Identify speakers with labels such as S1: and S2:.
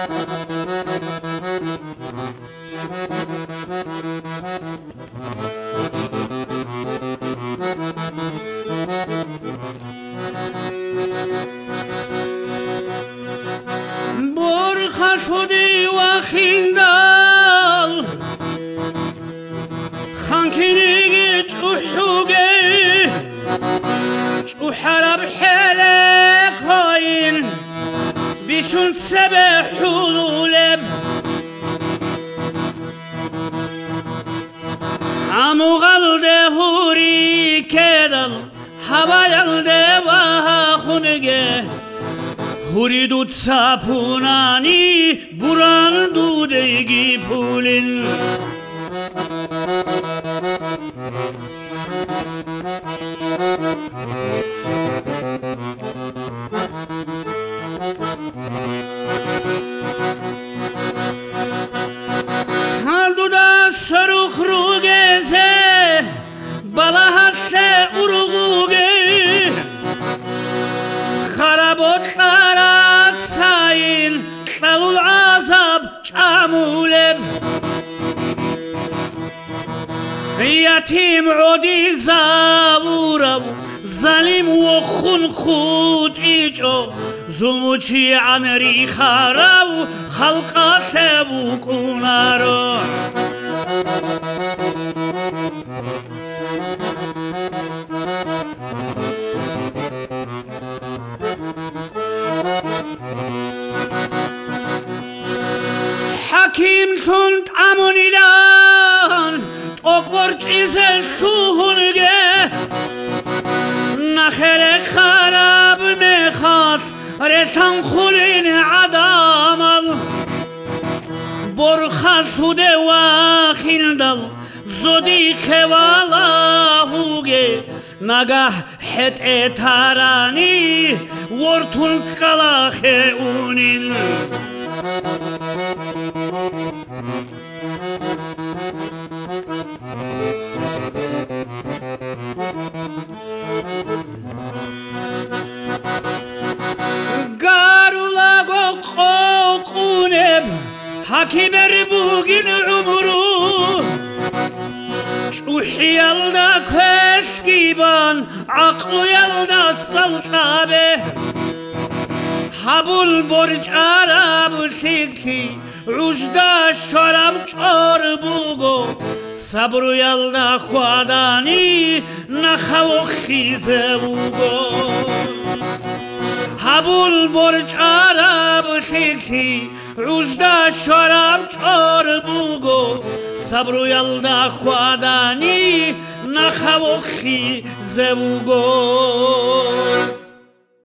S1: برخه شدی و خیندال خانکینی چوحوگی چو حرب حلق هاین بیشون سبه حلولب همو غلده هوری کدل هبالده و خونگه هوری دود ساپونانی بران دودگی پولین هالدودا سروخ روگزه بلاحت اروگه خرابات لارات ساین خلو العذاب جامولب يتيم عودي زاورو ظالم وخون خود إيجو ظلموشي عن ريخارو خلقات بوكونارو حكيم كنت أمونيلان أكبر إزل شوهنگه نخر خراب میخواست رسان خولین عدامل برخه شده و خیندل زودی خوالا هوگه نگه حت تارانی ورتون کلاخ اونین قارو قونب حكي بربوغين عمرو شوحي يلدا كشكيبان عقلو يلدا تسلطابه حبول برج عرب شيكي عجدا شرم چار بوغو صبرو يلدا خواداني نخو خيزه بوغو حبول برج عرب شيكي عجدا شرم چار بوغو صبرو يلدا خواداني نخو خيزه بوغو